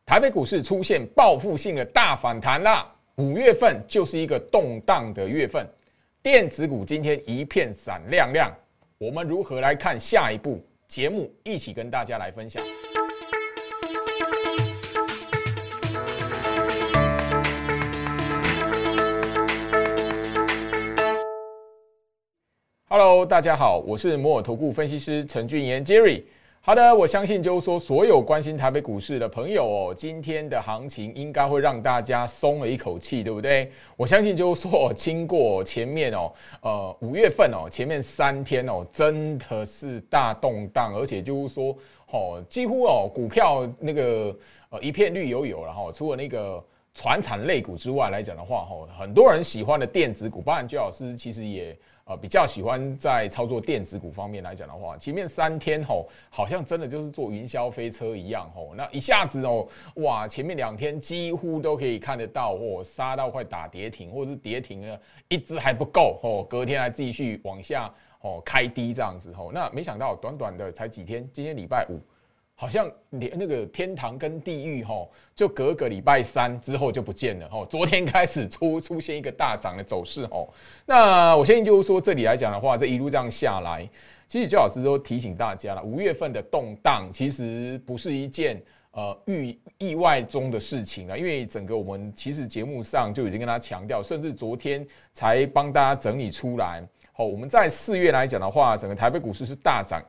台北股市出现报复性的大反弹啦！5月份就是一个动荡的月份，电子股今天一片闪亮亮。我们如何来看下一步？节目一起跟大家来分享。Hello， 大家好，我是摩尔投顾分析师陈俊言 Jerry。好的，我相信就是说，所有关心台北股市的朋友哦，今天的行情应该会让大家松了一口气，对不对？我相信就是说，经过前面5月份前面3天真的是大动荡，而且就是说几乎股票那个一片绿油油，然后除了那个传产类股之外来讲的话，很多人喜欢的电子股，包含居老师其实也比较喜欢在操作电子股方面来讲的话，前面3天好像真的就是坐云霄飞车一样那一下子哇，前面2天几乎都可以看得到杀到快打跌停，或者是跌停了一只还不够隔天还继续往下开低这样子那没想到短短的才几天，今天礼拜5。好像那个天堂跟地狱就隔个礼拜3之后就不见了昨天开始出现一个大涨的走势那我相信就是说这里来讲的话，这一路这样下来，其实周老师都提醒大家了，5月份的动荡其实不是一件意外中的事情了，因为整个我们其实节目上就已经跟他强调，甚至昨天才帮大家整理出来。我们在4月来讲的话，整个台北股市是大涨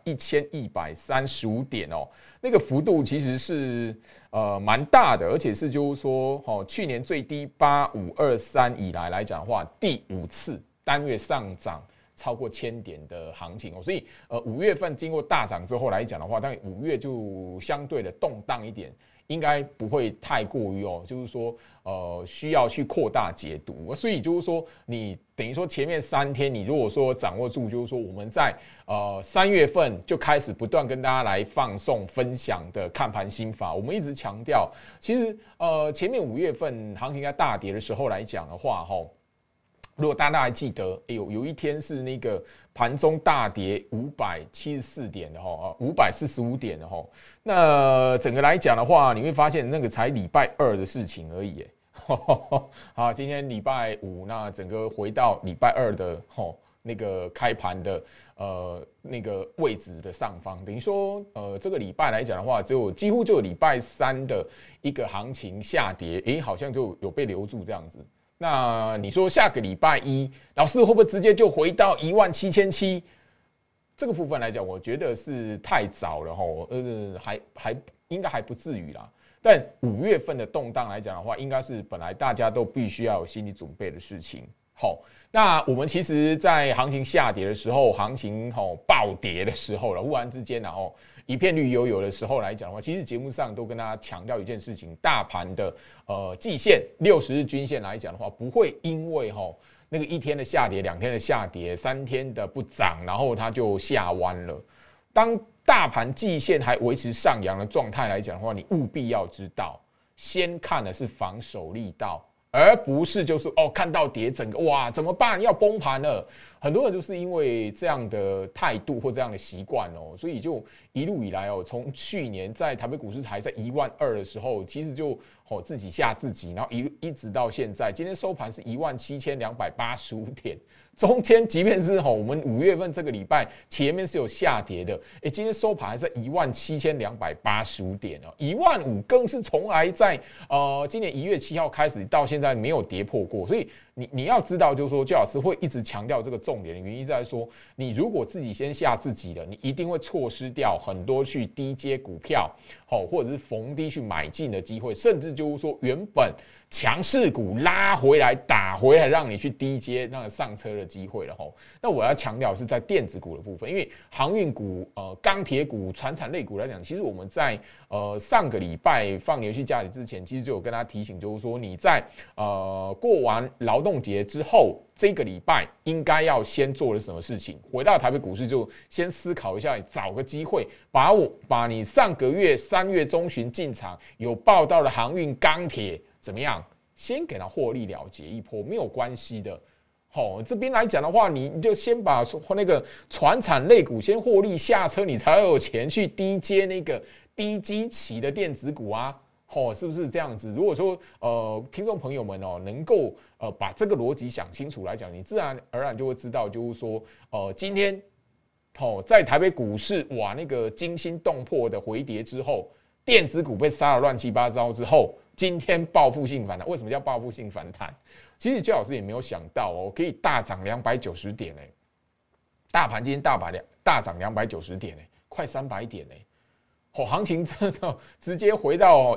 1135点那个幅度其实是蛮大的，而且是就是说去年最低8523以来讲的话，第5次单月上涨超过1000点的行情所以5月份经过大涨之后来讲的话，但5月就相对的动荡一点，应该不会太过于就是说需要去扩大解读，所以就是说你等于说前面3天你如果说掌握住，就是说我们在3月份就开始不断跟大家来放送分享的看盘心法，我们一直强调，其实前面5月份行情在大跌的时候来讲的话如果大家还记得，有一天是那个盘中大跌574点的545点的那整个来讲的话，你会发现那个才礼拜2的事情而已好，今天礼拜5，那整个回到礼拜2的那个开盘的那个位置的上方，等于说这个礼拜来讲的话，几乎就有礼拜3的一个行情下跌，好像就有被留住这样子。那你说下个礼拜1，老师会不会直接就回到17700？这个部分来讲，我觉得是太早了还应该还不至于啦。但5月份的动荡来讲的话，应该是本来大家都必须要有心理准备的事情。那我们其实，在行情下跌的时候，行情暴跌的时候了，忽然之间一片绿油油的时候来讲的话，其实节目上都跟大家强调一件事情：大盘的季线60日均线来讲的话，不会因为那个1天的下跌、2天的下跌、3天的不涨，然后它就下弯了。当大盘季线还维持上扬的状态来讲的话，你务必要知道，先看的是防守力道。而不是就是看到跌整个哇怎么办要崩盘了，很多人就是因为这样的态度或这样的习惯所以就一路以来从去年在台北股市还在12000的时候，其实就自己吓自己，然后一直到现在，今天收盘是17285点，中间即便是我们5月份这个礼拜前面是有下跌的，今天收盘还在17285点15000更是从来在今年1月7号开始到现在没有跌破过，所以你要知道，就是说，周老师会一直强调这个重点的原因在说，你如果自己先吓自己了，你一定会错失掉很多去低接股票，或者是逢低去买进的机会，甚至就是说原本强势股拉回来打回来，让你去低接那个上车的机会了那我要强调是在电子股的部分，因为航运股、钢铁股、传产类股来讲，其实我们在上个礼拜放连续假期之前，其实就有跟大家提醒，就是说你在过完劳动节之后，这个礼拜应该要先做的什么事情？回到台北股市就先思考一下，找个机会把你上个月3月中旬进场有报道的航运、钢铁怎么样？先给它获利了结一波，没有关系的。这边来讲的话，你就先把那个传产类股先获利下车，你才有钱去低接那个低基期的电子股啊。 是不是这样子？如果说听众朋友们能够把这个逻辑想清楚来讲，你自然而然就会知道，就是说今天在台北股市哇那个惊心动魄的回跌之后，电子股被杀得乱七八糟之后，今天报复性反弹。为什么叫报复性反弹？其实焦老师也没有想到可以大涨290点大盘今天大涨290点快300点行情真的直接回到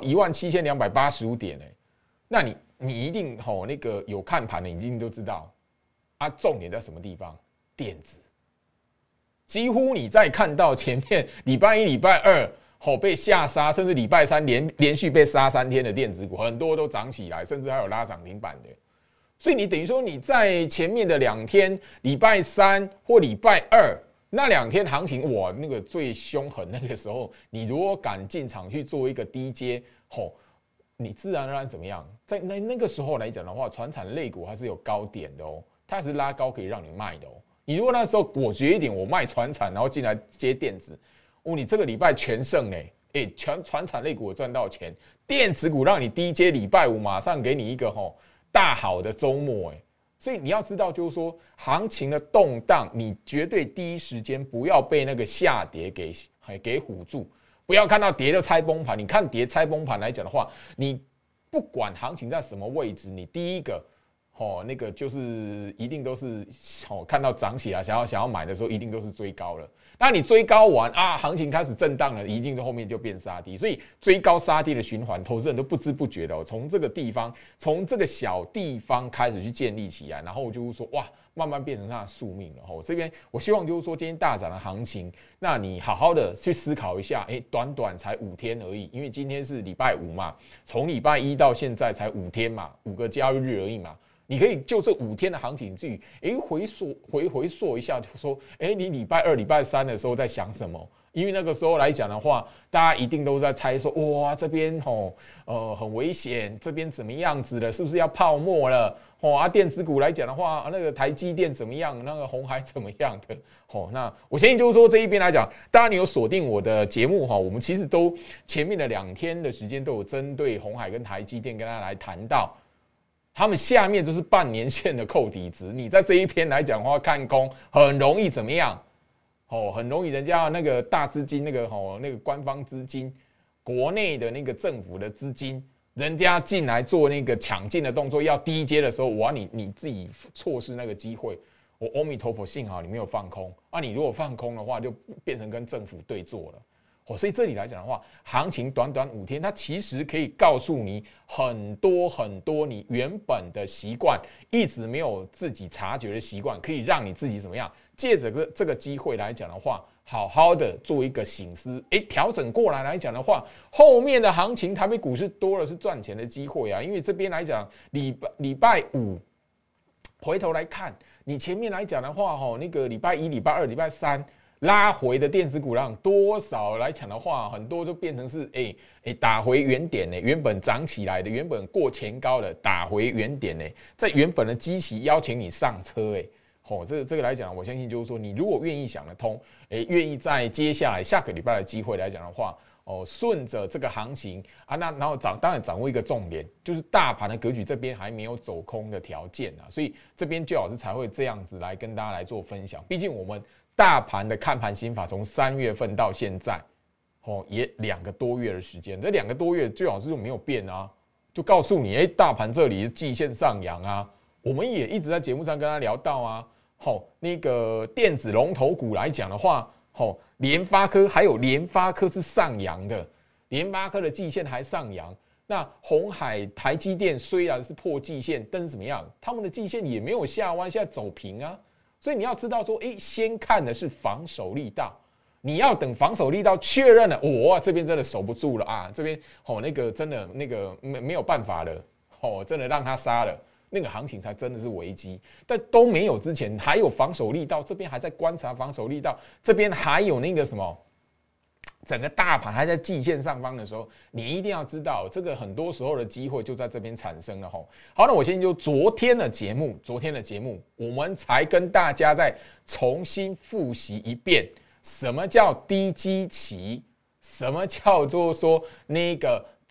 17285点那你一定那个有看盘的，你一定都知道啊，重点在什么地方？电子，几乎你在看到前面礼拜一、礼拜二被下杀，甚至礼拜三连续被杀3天的电子股，很多都涨起来，甚至还有拉涨停板的。所以你等于说你在前面的2天，礼拜三或礼拜二。那2天行情，哇，那个最凶狠，那个时候，你如果敢进场去做一个低阶，你自然而然怎么样？在那个时候来讲的话，传产类股还是有高点的它是拉高可以让你卖的你如果那时候果决一点，我卖传产，然后进来接电子，你这个礼拜全胜全传产类股我赚到钱，电子股让你低阶，礼拜五马上给你一个大好的周末所以你要知道，就是说行情的动荡，你绝对第一时间不要被那个下跌给唬住，不要看到跌就拆崩盘。你看跌拆崩盘来讲的话，你不管行情在什么位置，你第一个那个就是一定都是看到涨起来想要买的时候，一定都是追高了。那你追高完啊，行情开始震荡了，一定后面就变杀低。所以追高杀低的循环，投资人都不知不觉的从这个地方，从这个小地方开始去建立起来，然后就是说哇，慢慢变成它的宿命了。这边我希望就是说今天大涨的行情，那你好好的去思考一下，短短才5天而已，因为今天是礼拜五嘛，从礼拜一到现在才5天嘛，5个交易日而已嘛。你可以就这5天的行情去回溯一下，就说你礼拜二、礼拜三的时候在想什么？因为那个时候来讲的话，大家一定都在猜说，哇，这边很危险，这边怎么样子了？是不是要泡沫了？电子股来讲的话，那个台积电怎么样？那个鸿海怎么样的？那我相信就是说这一边来讲，当然你有锁定我的节目我们其实都前面的2天的时间都有针对鸿海跟台积电跟大家来谈到。他们下面就是半年线的扣底值，你在这一篇来讲的话，看空很容易怎么样？很容易人家那个大资金那个官方资金，国内的那个政府的资金，人家进来做那个抢进的动作，要低阶的时候，你自己错失那个机会。我阿弥陀佛，幸好你没有放空啊！你如果放空的话，就变成跟政府对坐了。所以这里来讲的话，行情短短5天，它其实可以告诉你很多你原本的习惯，一直没有自己察觉的习惯，可以让你自己怎么样？借着这个机会来讲的话，好好的做一个省思，调整过来讲的话，后面的行情台北股市多了是赚钱的机会啊！因为这边来讲，礼拜五回头来看，你前面来讲的话，那个礼拜一、礼拜二、礼拜三。拉回的电子股量多少来讲的话，很多就变成是打回原点原本涨起来的，原本过前高的打回原点在原本的基期邀请你上车这个来讲，我相信就是说，你如果愿意想得通，愿意在接下来下个礼拜的机会来讲的话，顺着这个行情啊，那然后当然掌握一个重点，就是大盘的格局这边还没有走空的条件所以这边最好是才会这样子来跟大家来做分享，毕竟我们。大盘的看盘心法从3月份到现在，也2个多月的时间，这2个多月最好是就没有变啊，就告诉你，大盘这里是季线上扬啊，我们也一直在节目上跟他聊到啊，那个电子龙头股来讲的话，联发科还有联发科是上扬的，联发科的季线还上扬，那鸿海、台积电虽然是破季线，但是怎么样，他们的季线也没有下弯，现在走平啊。所以你要知道说，先看的是防守力道，你要等防守力道确认了，哇，这边真的守不住了啊，这边那个真的那个没有办法了，真的让他杀了，那个行情才真的是危机。但都没有之前，还有防守力道，这边还在观察防守力道，这边还有那个什么。整个大盘还在季线上方的时候，你一定要知道，这个很多时候的机会就在这边产生了好，那我先就昨天的节目，我们才跟大家再重新复习一遍，什么叫低基期，什么叫做说那个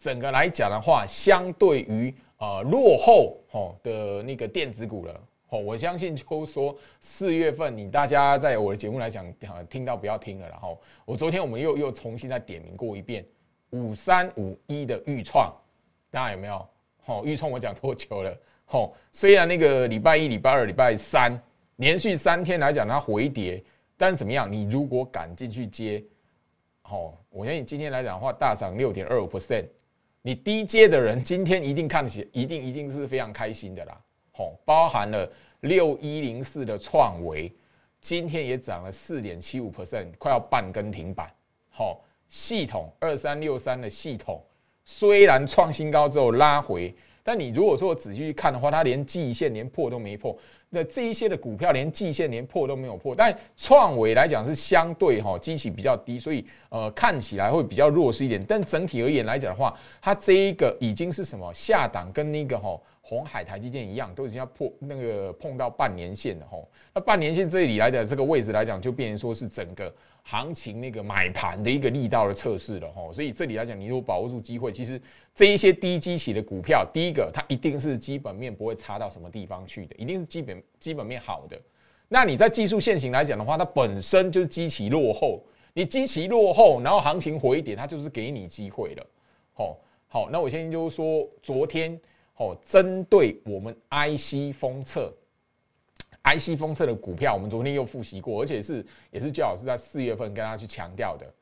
整个来讲的话，相对于落后的那个电子股了。我相信就是说4月份你大家在我的节目来讲，听到不要听了。然后我昨天我们又重新再点名过一遍5351的预创，大家有没有？预创我讲多久了？虽然那个礼拜一、礼拜二、礼拜三连续3天来讲它回跌，但是怎么样？你如果敢进去接，我相信今天来讲的话大涨6.25%，你低接的人今天一定看起一定是非常开心的啦。包含了6104的创惟，今天也涨了4.75%，快要半根停板。系统2363的系统虽然创新高之后拉回，但你如果说仔细去看的话，它连季线连破都没破。那这一些的股票连季线连破都没有破，但创惟来讲是相对基期比较低，所以看起来会比较弱势一点。但整体而言来讲的话，它这一个已经是什么下档，跟那个鸿海、台积电一样，都已经要碰到半年线了。那半年线这里来的这个位置来讲，就变成说是整个行情那个买盘的一个力道的测试了。所以这里来讲，你如果把握住机会，其实这一些低基期的股票，第一个它一定是基本面不会差到什么地方去的，一定是基本面好的。那你在技术线型来讲的话，它本身就是基期落后，你基期落后，然后行情回跌，它就是给你机会了。好，那我现在就是说，昨天针对我们 IC 封测的股票，我们昨天又复习过，而且也是最好是在4月份跟大家去强调的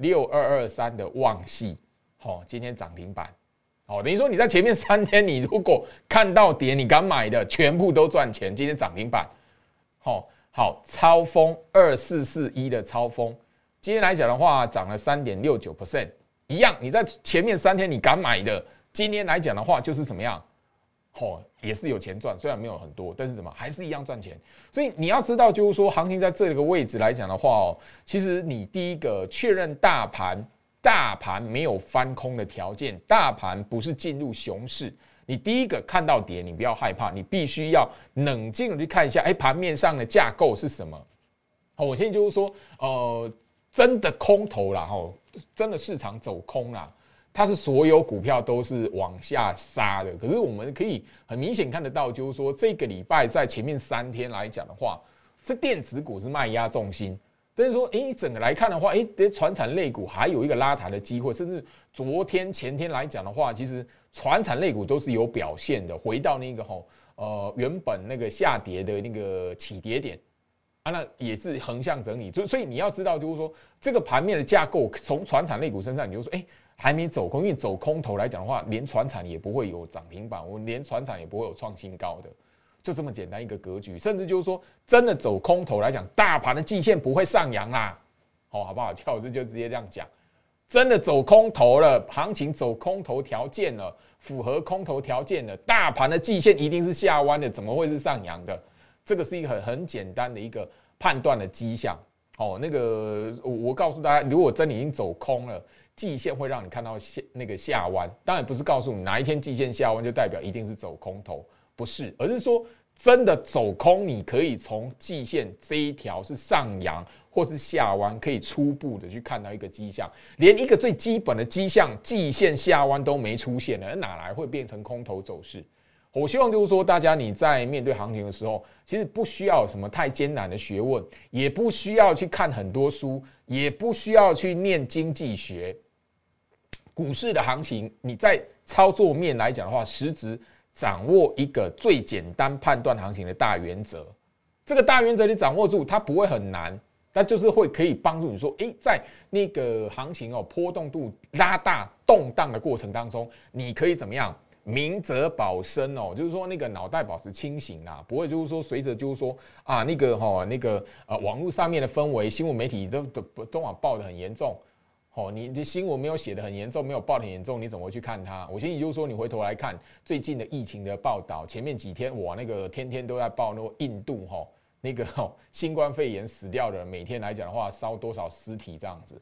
6223的旺矽，今天涨停板。等于说你在前面3天，你如果看到跌，你敢买的全部都赚钱。今天涨停板，好，超丰2441的超丰，今天来讲的话涨了3.69%，一样。你在前面3天你敢买的，今天来讲的话就是怎么样？也是有钱赚，虽然没有很多，但是怎么还是一样赚钱。所以你要知道，就是说行情在这个位置来讲的话，其实你第一个确认大盘没有翻空的条件，大盘不是进入熊市。你第一个看到跌，你不要害怕，你必须要冷静的去看一下，盘面上的架构是什么。我现在就是说，真的空头啦，真的市场走空啦，它是所有股票都是往下杀的。可是我们可以很明显看得到，就是说这个礼拜在前面3天来讲的话，是电子股是卖压重心。但是说，整个来看的话，传产类股还有一个拉抬的机会，甚至昨天、前天来讲的话，其实传产类股都是有表现的，回到那个原本那个下跌的那个起跌点那也是横向整理。所以你要知道，就是说这个盘面的架构，从传产类股身上，你就说，还没走空，因为走空头来讲的话，连传产也不会有涨停板，我连传产也不会有创新高的。就这么简单一个格局，甚至就是说，真的走空头来讲，大盘的季线不会上扬啦，好不好？乔老师就直接这样讲，真的走空头了，行情走空头条件了，符合空头条件了，大盘的季线一定是下弯的，怎么会是上扬的？这个是一个很简单的一个判断的迹象。那个我告诉大家，如果真的已经走空了，季线会让你看到那个下弯，当然不是告诉你哪一天季线下弯就代表一定是走空头。不是，而是说真的走空，你可以从季线这一条是上扬或是下弯，可以初步的去看到一个迹象。连一个最基本的迹象，季线下弯都没出现了，哪来会变成空头走势？我希望就是说，大家你在面对行情的时候，其实不需要有什么太艰难的学问，也不需要去看很多书，也不需要去念经济学。股市的行情，你在操作面来讲的话，实质掌握一个最简单判断行情的大原则，这个大原则你掌握住，它不会很难，它就是会可以帮助你说，在那个行情波动度拉大、动荡的过程当中，你可以怎么样明哲保身就是说那个脑袋保持清醒啦，不会就是说随着就是说网络上面的氛围，新闻媒体都往报得很严重。你的新闻没有写得很严重，没有报得很严重，你怎么会去看它？我建议就是说，你回头来看最近的疫情的报道，前面几天那个天天都在报那个印度那个新冠肺炎死掉的人，每天来讲的话烧多少尸体这样子。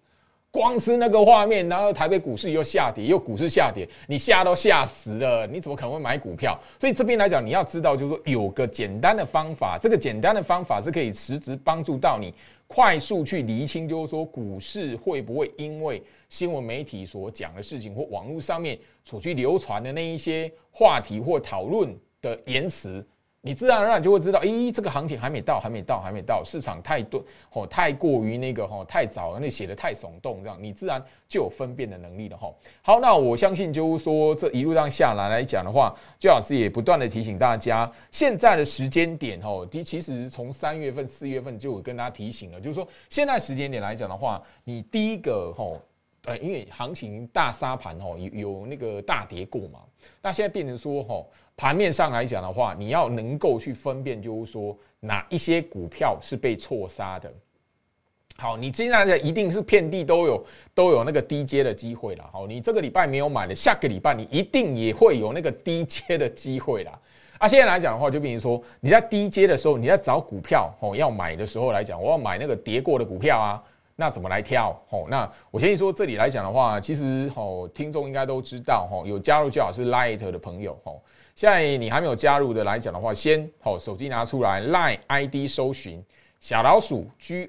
光是那个画面，然后台北股市又下跌，又股市下跌，你吓都吓死了，你怎么可能会买股票？所以这边来讲，你要知道，就是说有个简单的方法，这个简单的方法是可以实质帮助到你快速去厘清，就是说股市会不会因为新闻媒体所讲的事情，或网络上面所去流传的那一些话题或讨论的言辞。你自然而然就会知道，这个行情还没到，市场太多太过于那个太早，那写的太耸动，这样你自然就有分辨的能力了哈。好，那我相信就是说这一路上下来讲的话，最老师也不断的提醒大家，现在的时间点其实从3月份、4月份就有跟大家提醒了，就是说现在时间点来讲的话，你第一个因为行情大杀盘有那个大跌过嘛，那现在变成说盘面上来讲的话，你要能够去分辨，就是说哪一些股票是被错杀的。好，你接下来一定是遍地都有那个低阶的机会啦。好，你这个礼拜没有买的，下个礼拜你一定也会有那个低阶的机会啦。现在来讲的话，就比如说你在低阶的时候，你在找股票要买的时候来讲，我要买那个跌过的股票啊。那怎么来挑？那我先说这里来讲的话，其实听众应该都知道，有加入最好是 Light 的朋友，现在你还没有加入的来讲的话，先手机拿出来 ，Line ID 搜寻小老鼠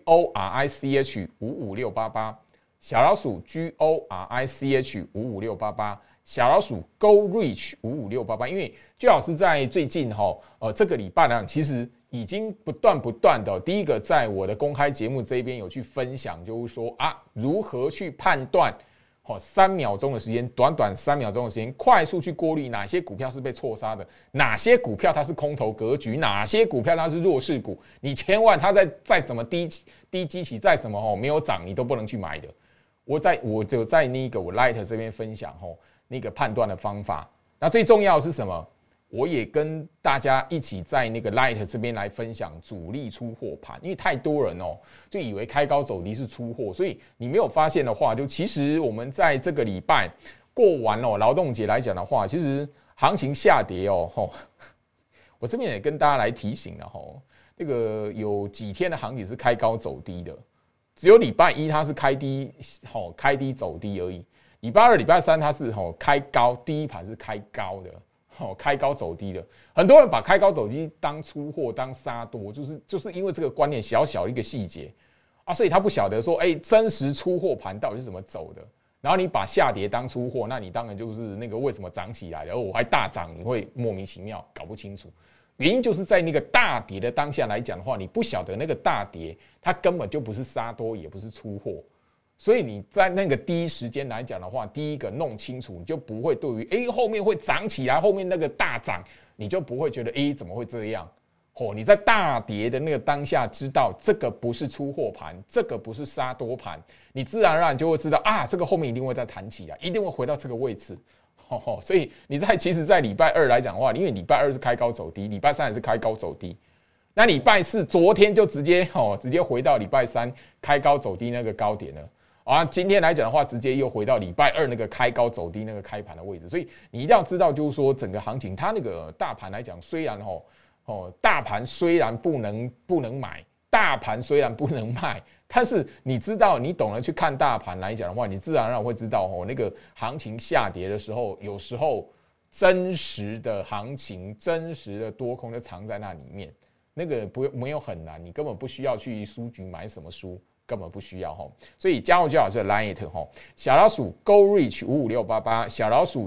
GORICH 55688，小老鼠 GORICH 55688。小老鼠 Go Reach 55688，因为最好是在最近这个礼拜呢，其实已经不断的，第一个在我的公开节目这边有去分享，就是说如何去判断3秒钟的时间，短3秒钟的时间，快速去过滤哪些股票是被错杀的，哪些股票它是空头格局，哪些股票它是弱势股，你千万它再怎么低基期，再怎么没有涨，你都不能去买的。我就在那个我 Light 这边分享那个判断的方法。那最重要的是什么？我也跟大家一起在那个 Light 这边来分享主力出货盘，因为太多人就以为开高走低是出货，所以你没有发现的话，就其实我们在这个礼拜过完劳动节来讲的话，其实行情下跌我这边也跟大家来提醒了那个有几天的行情是开高走低的，只有礼拜一它是开低走低而已。礼拜二、礼拜三它是开高，第一盘是开高的，开高走低的。很多人把开高走低当出货、当杀多，就是因为这个观念小的一个细节所以他不晓得说，真实出货盘到底是怎么走的。然后你把下跌当出货，那你当然就是那个为什么涨起来了，我还大涨，你会莫名其妙搞不清楚。原因就是在那个大跌的当下来讲的话，你不晓得那个大跌它根本就不是杀多，也不是出货。所以你在那个第一时间来讲的话，第一个弄清楚，你就不会对于后面会涨起来，后面那个大涨，你就不会觉得怎么会这样？你在大跌的那个当下知道这个不是出货盘，这个不是杀多盘，你自然而然就会知道这个后面一定会再弹起来，一定会回到这个位置。所以你其实在礼拜二来讲的话，因为礼拜二是开高走低，礼拜三也是开高走低。那礼拜四昨天就直接回到礼拜三开高走低那个高点了。今天来讲的话，直接又回到礼拜二那个开高走低那个开盘的位置，所以你一定要知道，就是说整个行情，它那个大盘来讲，虽然大盘虽然不能买，大盘虽然不能卖，但是你知道，你懂得去看大盘来讲的话，你自然而然会知道那个行情下跌的时候，有时候真实的行情、真实的多空就藏在那里面，那个没有很难，你根本不需要去书局买什么书。根本不需要所以加入最好是 Line 小老鼠 Go Reach 55688，小老鼠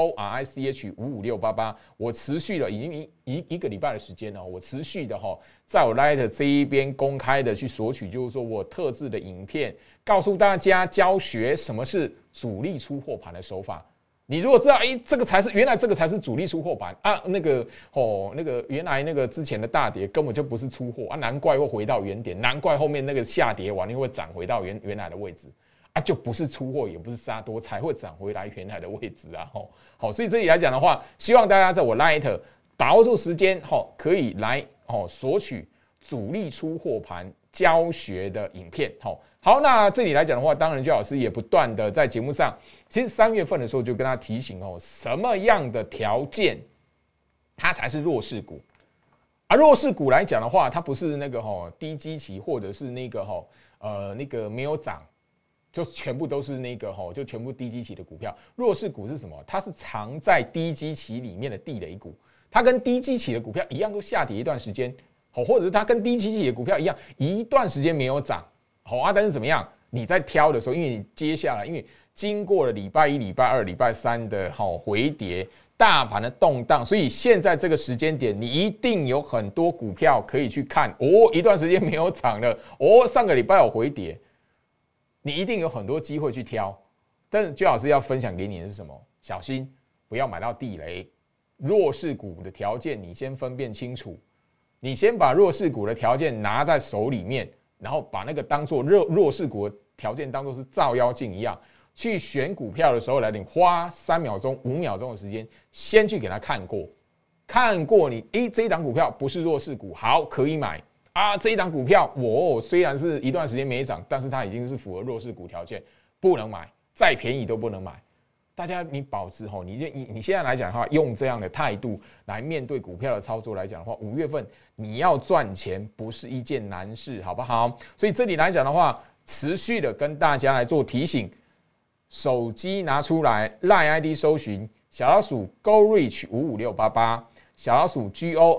GORICH 55688。我持续了已经一个礼拜的时间了，我持续的在我 Line 这一边公开的去索取，就是说我特制的影片，告诉大家教学什么是主力出货盘的手法。你如果知道，原来这个才是主力出货盘那个原来那个之前的大跌根本就不是出货难怪会回到原点，难怪后面那个下跌完又会涨回到原来的位置就不是出货，也不是杀多，才会涨回来原来的位置所以这里来讲的话，希望大家在我 Light 把握住时间可以来索取主力出货盘教学的影片好，那这里来讲的话，当然姜老师也不断的在节目上，其实3月份的时候就跟他提醒什么样的条件它才是弱势股弱势股来讲的话，它不是那个低基期或者是那个没有涨就全部都是那个就全部低基期的股票。弱势股是什么？它是藏在低基期里面的地雷股，它跟低基期的股票一样，都下跌一段时间，或者是它跟低基期的股票一样，一段时间没有涨，但是怎么样？你在挑的时候，因为你接下来因为经过了礼拜一、礼拜二、礼拜三的回跌，大盘的动荡，所以现在这个时间点，你一定有很多股票可以去看一段时间没有涨了，上个礼拜有回跌，你一定有很多机会去挑。但是最老师要分享给你的是什么？小心不要买到地雷。弱势股的条件你先分辨清楚，你先把弱势股的条件拿在手里面，然后把那个当做弱势股的条件当作是照妖镜一样，去选股票的时候你花3秒钟、5秒钟的时间，先去给他看过你这一档股票不是弱势股，好可以买啊。这一档股票虽然是一段时间没涨，但是它已经是符合弱势股条件，不能买，再便宜都不能买。大家你保持你现在来讲的话，用这样的态度来面对股票的操作来讲的话，5月份你要赚钱不是一件难事，好不好？所以这里来讲的话，持续的跟大家来做提醒，手机拿出来 LINE ID 搜寻小老鼠 GoRich55688，小老鼠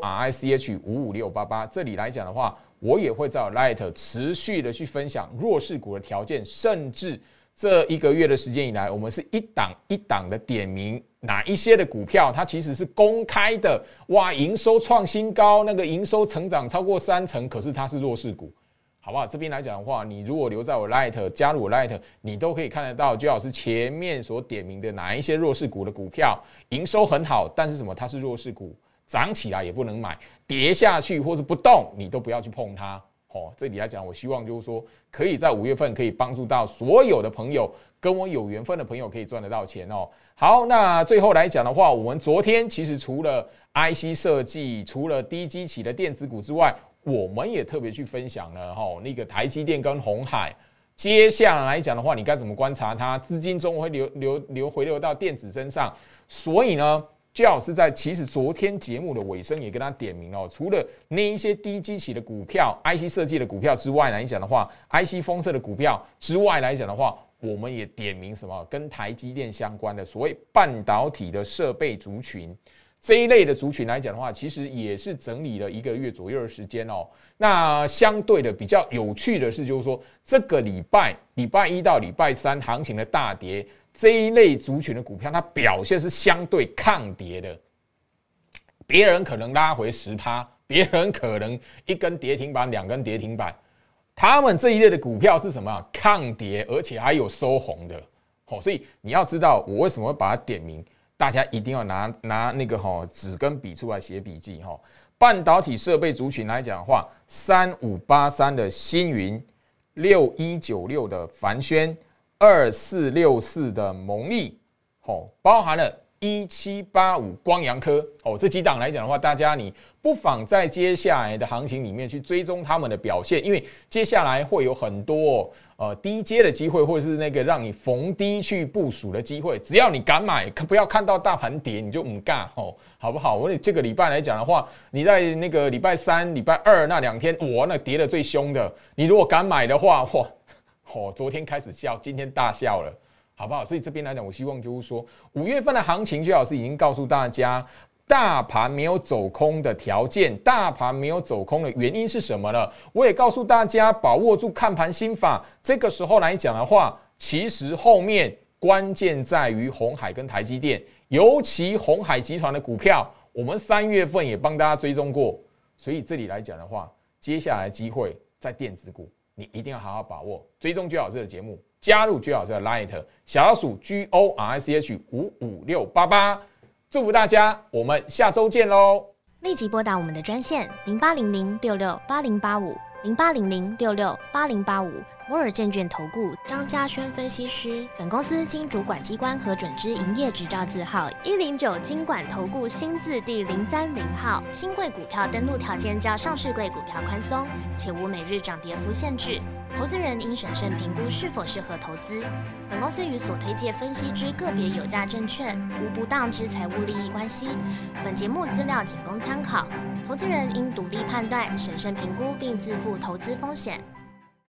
GORICH55688，这里来讲的话，我也会在Light 持续的去分享弱势股的条件，甚至这1个月的时间以来，我们是一档一档的点名哪一些的股票，它其实是公开的，营收创新高，那个营收成长超过30%，可是它是弱势股，好不好？这边来讲的话，你如果留在我 Light 加入我 Light， 你都可以看得到居老师前面所点名的哪一些弱势股的股票，营收很好，但是什么？它是弱势股，涨起来也不能买，跌下去或是不动，你都不要去碰它。这里来讲，我希望就是说，可以在5月份可以帮助到所有的朋友，跟我有缘分的朋友可以赚得到钱哦。好，那最后来讲的话，我们昨天其实除了 IC 设计，除了低基期的电子股之外，我们也特别去分享了那个台积电跟鸿海。接下来讲的话，你该怎么观察它？资金中会回流到电子身上，所以呢，居老师在其实昨天节目的尾声也跟他点名了，除了那一些低基期的股票、IC 设计的股票之外来讲的话 ，IC 封测的股票之外来讲的话，我们也点名什么跟台积电相关的所谓半导体的设备族群。这一类的族群来讲的话，其实也是整理了1个月左右的时间哦。那相对的比较有趣的是，就是说这个礼拜1到礼拜3行情的大跌。这一类族群的股票，它表现是相对抗跌的。别人可能拉回10%，别人可能1根跌停板、2根跌停板，他们这一类的股票是什么？抗跌，而且还有收红的。所以你要知道，我为什么会把它点名，大家一定要拿那个纸跟笔出来写笔记。半导体设备族群来讲的话，3583的星云，6196的凡轩。2464的蒙利，包含了1785光阳科，这几档来讲的话，大家你不妨在接下来的行情里面去追踪他们的表现，因为接下来会有很多低阶的机会，或者是那个让你逢低去部署的机会，只要你敢买，不要看到大盘跌你就唔尬，好不好？我这个礼拜来讲的话，你在那个礼拜3、礼拜2那2天，那跌得最凶的，你如果敢买的话，昨天开始笑，今天大笑了，好不好？所以这边来讲，我希望就是说，5月份的行情，居老师已经告诉大家，大盘没有走空的条件，大盘没有走空的原因是什么呢？我也告诉大家，把握住看盘心法。这个时候来讲的话，其实后面关键在于鸿海跟台积电，尤其鸿海集团的股票，我们3月份也帮大家追踪过，所以这里来讲的话，接下来机会在电子股。你一定要好好把握，追踪居老师的节目，加入居老师的 Light 小老鼠 GORICH55688，祝福大家，我们下周见喽！ 立即拨打我们的专线08006680850800668085摩尔证券投顾张嘉轩分析师。本公司经主管机关核准之营业执照字号109金管投顾新字第030号。新贵股票登录条件较上市贵股票宽松，且无每日涨跌幅限制。投资人应审慎评估是否适合投资。本公司与所推介分析之个别有价证券无不当之财务利益关系。本节目资料仅供参考，投资人应独立判断、审慎评估并自负投资风险。